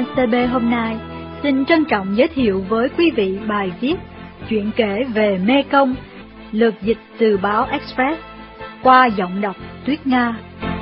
CB hôm nay xin trân trọng giới thiệu với quý vị bài viết Chuyện kể về Mekong, lược dịch từ báo Express qua giọng đọc Tuyết Nga.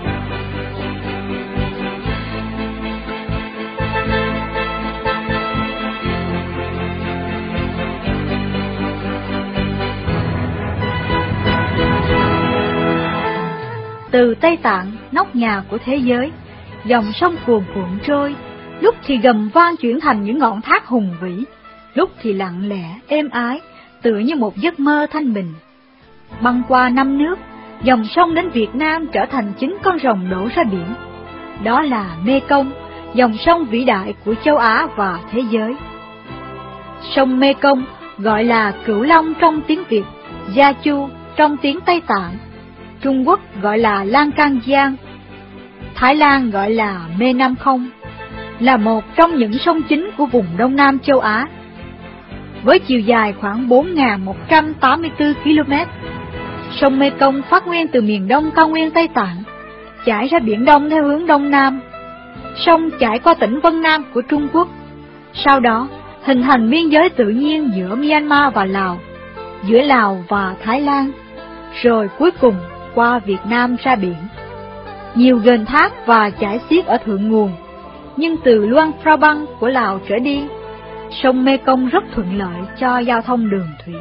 Từ Tây Tạng, nóc nhà của thế giới, dòng sông cuồn cuộn trôi, lúc thì gầm vang chuyển thành những ngọn thác hùng vĩ, lúc thì lặng lẽ, êm ái, tựa như một giấc mơ thanh bình. Băng qua năm nước, dòng sông đến Việt Nam trở thành chính con rồng đổ ra biển. Đó là Mekong, dòng sông vĩ đại của châu Á và thế giới. Sông Mekong gọi là Cửu Long trong tiếng Việt, Gia Chu trong tiếng Tây Tạng, Trung Quốc gọi là Lan Can Giang, Thái Lan gọi là Mê Nam Không, là một trong những sông chính của vùng Đông Nam châu Á. Với chiều dài khoảng 4.184 km, sông Mekong phát nguyên từ miền đông cao nguyên Tây Tạng, chảy ra Biển Đông theo hướng Đông Nam. Sông chảy qua tỉnh Vân Nam của Trung Quốc, sau đó hình thành biên giới tự nhiên giữa Myanmar và Lào, giữa Lào và Thái Lan, rồi cuối cùng qua Việt Nam ra biển. Nhiều ghềnh thác và chảy xiết ở thượng nguồn, nhưng từ Luang Prabang của Lào trở đi, sông Mekong rất thuận lợi cho giao thông đường thủy.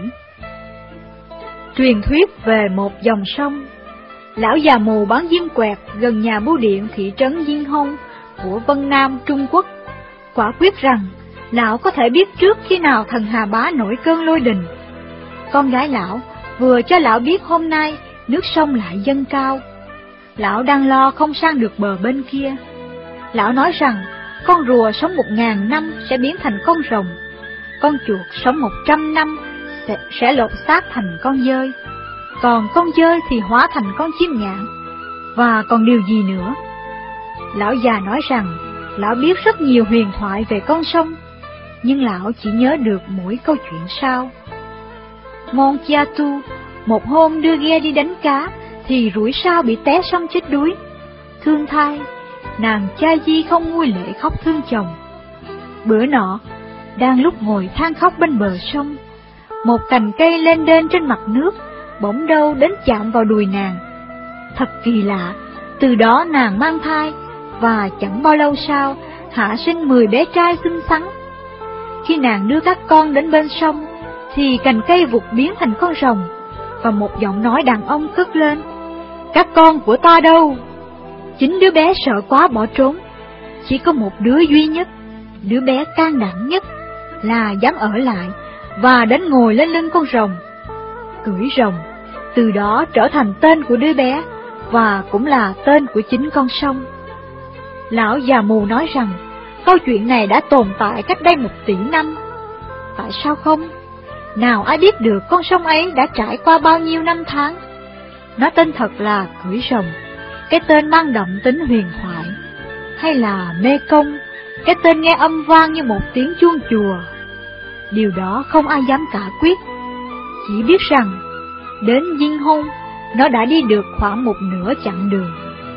Truyền thuyết về một dòng sông. Lão già mù bán diêm quẹt gần nhà bưu điện thị trấn Diên Hông của Vân Nam, Trung Quốc, quả quyết rằng lão có thể biết trước khi nào thần Hà Bá nổi cơn lôi đình. Con gái lão vừa cho lão biết hôm nay nước sông lại dâng cao. Lão đang lo không sang được bờ bên kia. Lão nói rằng con rùa sống 1000 năm sẽ biến thành con rồng, con chuột sống 100 năm sẽ lột xác thành con dơi, còn con dơi thì hóa thành con chim nhạn, và còn điều gì nữa. Lão già nói rằng lão biết rất nhiều huyền thoại về con sông, nhưng lão chỉ nhớ được mỗi câu chuyện sau. Mon Chiatu một hôm đưa ghe đi đánh cá thì rủi sao bị té sông chết đuối. Thương thay, nàng Cha Di không nguôi lệ khóc thương chồng. Bữa nọ, đang lúc ngồi than khóc bên bờ sông, một cành cây lên đên trên mặt nước bỗng đâu đến chạm vào đùi nàng. Thật kỳ lạ, từ đó nàng mang thai, và chẳng bao lâu sau hạ sinh 10 bé trai xinh xắn. Khi nàng đưa các con đến bên sông, thì cành cây vụt biến thành con rồng, và một giọng nói đàn ông cất lên: "Các con của ta đâu?" 9 đứa bé sợ quá bỏ trốn, chỉ có một đứa duy nhất, đứa bé can đảm nhất, là dám ở lại và đến ngồi lên lưng con rồng. Cưỡi rồng từ đó trở thành tên của đứa bé, và cũng là tên của chính con sông. Lão già mù nói rằng câu chuyện này đã tồn tại cách đây 1 tỷ năm. Tại sao không? Nào ai biết được con sông ấy đã trải qua bao nhiêu năm tháng. Nó tên thật là Cưỡi Rồng, cái tên mang đậm tính huyền thoại, hay là Mekong, cái tên nghe âm vang như một tiếng chuông chùa. Điều đó không ai dám cả quyết, chỉ biết rằng đến Diên Hông nó đã đi được khoảng 1/2 chặng đường.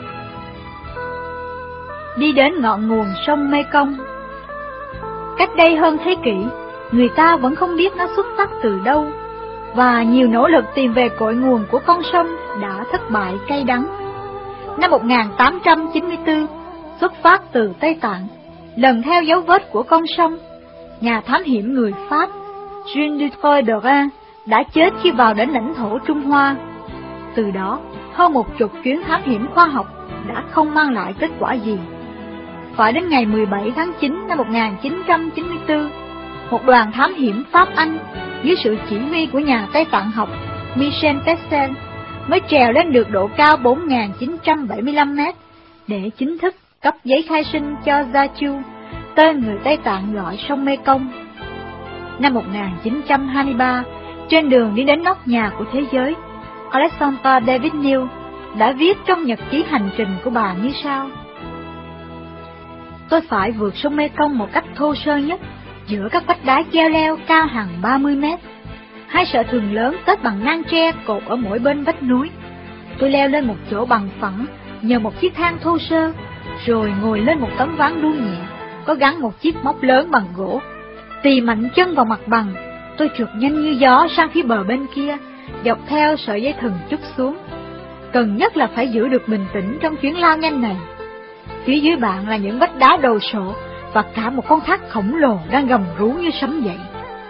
Đi đến ngọn nguồn sông Mekong. Cách đây hơn thế kỷ, người ta vẫn không biết nó xuất phát từ đâu, và nhiều nỗ lực tìm về cội nguồn của con sông đã thất bại cay đắng. Năm 1894, xuất phát từ Tây Tạng, lần theo dấu vết của con sông, nhà thám hiểm người Pháp Jean Dutoit de Reims đã chết khi vào đến lãnh thổ Trung Hoa. Từ đó, hơn 10 chuyến thám hiểm khoa học đã không mang lại kết quả gì. Phải đến ngày 17 tháng 9 năm 1994, một đoàn thám hiểm Pháp-Anh dưới sự chỉ huy của nhà Tây Tạng học Michel Pestel mới trèo lên được độ cao 4.975 mét để chính thức cấp giấy khai sinh cho Gia Chu, tên người Tây Tạng gọi sông Mekong. Năm 1923, trên đường đi đến nóc nhà của thế giới, Alexandra David Neal đã viết trong nhật ký hành trình của bà như sau: "Tôi phải vượt sông Mekong một cách thô sơ nhất, giữa các vách đá treo leo cao hàng 30 mét. 2 sợi thừng lớn tết bằng nang tre cột ở mỗi bên vách núi. Tôi leo lên một chỗ bằng phẳng nhờ một chiếc thang thô sơ, rồi ngồi lên một tấm ván đu nhẹ, có gắn một chiếc móc lớn bằng gỗ. Tì mạnh chân vào mặt bằng, tôi trượt nhanh như gió sang phía bờ bên kia, dọc theo sợi dây thừng trút xuống. Cần nhất là phải giữ được bình tĩnh trong chuyến lao nhanh này. Phía dưới bạn là những vách đá đồ sộ và cả một con thác khổng lồ đang gầm rú như sấm dậy.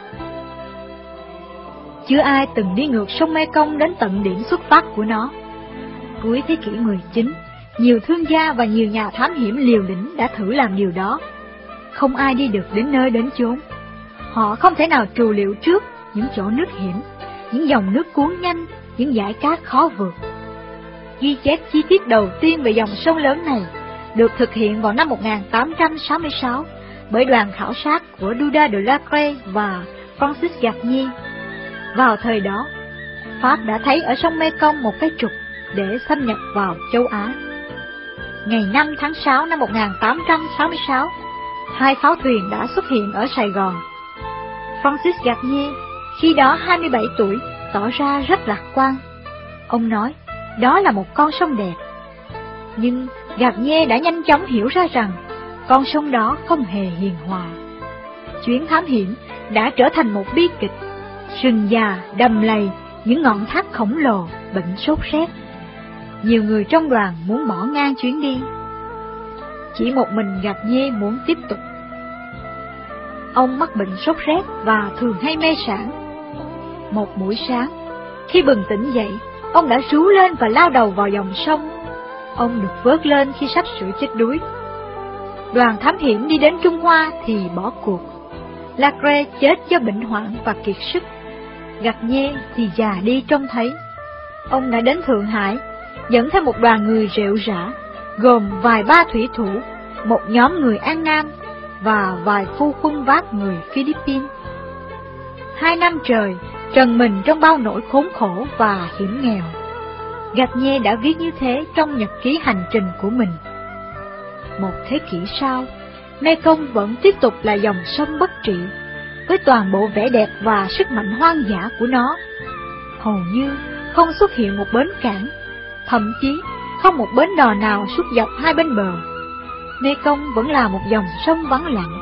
Chưa ai từng đi ngược sông Mekong đến tận điểm xuất phát của nó. Cuối thế kỷ 19, nhiều thương gia và nhiều nhà thám hiểm liều lĩnh đã thử làm điều đó. Không ai đi được đến nơi đến chốn. Họ không thể nào trù liệu trước những chỗ nước hiểm, những dòng nước cuốn nhanh, những dải cát khó vượt. Ghi chép chi tiết đầu tiên về dòng sông lớn này được thực hiện vào năm 1866 bởi đoàn khảo sát của Doudat de Lacre và Francis Garnier. Vào thời đó, Pháp đã thấy ở sông Mekong một cái trục để xâm nhập vào châu Á. Ngày 5 tháng 6 năm 1866, 2 pháo thuyền đã xuất hiện ở Sài Gòn. Francis Garnier, khi đó 27 tuổi, tỏ ra rất lạc quan. Ông nói, đó là một con sông đẹp. Nhưng Garnier đã nhanh chóng hiểu ra rằng, con sông đó không hề hiền hòa. Chuyến thám hiểm đã trở thành một bi kịch. Sừng già, đầm lầy, những ngọn thác khổng lồ, bệnh sốt rét. Nhiều người trong đoàn muốn bỏ ngang chuyến đi. Chỉ một mình Garnier muốn tiếp tục. Ông mắc bệnh sốt rét và thường hay mê sảng. Một buổi sáng, khi bừng tỉnh dậy, ông đã rú lên và lao đầu vào dòng sông. Ông được vớt lên khi sắp sửa chết đuối. Đoàn thám hiểm đi đến Trung Hoa thì bỏ cuộc. Lacre chết do bệnh hoạn và kiệt sức. Garnier thì già đi trông thấy. Ông đã đến Thượng Hải, dẫn theo một đoàn người rệu rã, gồm vài ba thủy thủ, một nhóm người An Nam và vài phu khuân vác người Philippines. 2 năm trời, trần mình trong bao nỗi khốn khổ và hiểm nghèo. Garnier đã viết như thế trong nhật ký hành trình của mình. Một thế kỷ sau, Mekong vẫn tiếp tục là dòng sông bất trị, với toàn bộ vẻ đẹp và sức mạnh hoang dã của nó. Hầu như không xuất hiện một bến cảng, thậm chí không một bến đò nào suốt dọc hai bên bờ. Mekong vẫn là một dòng sông vắng lặng,